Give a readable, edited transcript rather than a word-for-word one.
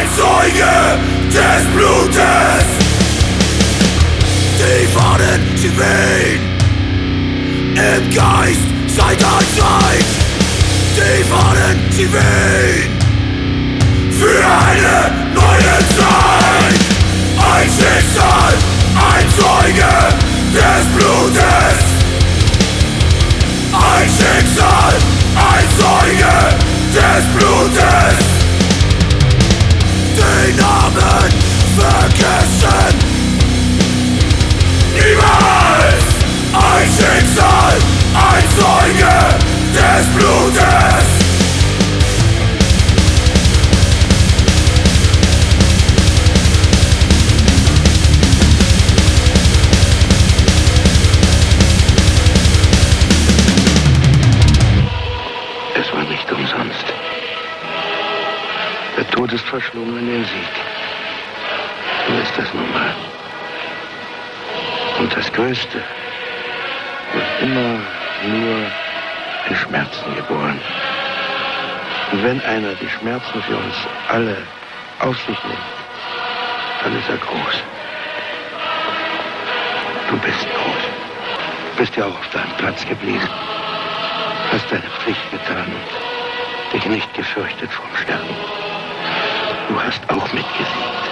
ein Zeuge des Blutes. Die Fahnen, sie wehen im Geist seit Allzeit. Die Fahnen, sie wehen für eine neue Zeit. Ein Schicksal, ein Zeuge des Blutes. Ein Schicksal, ein Zeuge des Blutes. Den Namen vergessen niemals. Ein Schicksal, ein Zeuge des Blutes. Es war nicht umsonst. Der Tod ist verschlungen in den Sieg. So ist das nun mal. Und das Größte wird immer nur in Schmerzen geboren. Und wenn einer die Schmerzen für uns alle auf sich nimmt, dann ist er groß. Du bist groß. Bist ja auch auf deinem Platz geblieben. Hast deine Pflicht getan und dich nicht gefürchtet vom Sterben. Du hast auch mitgesiegt.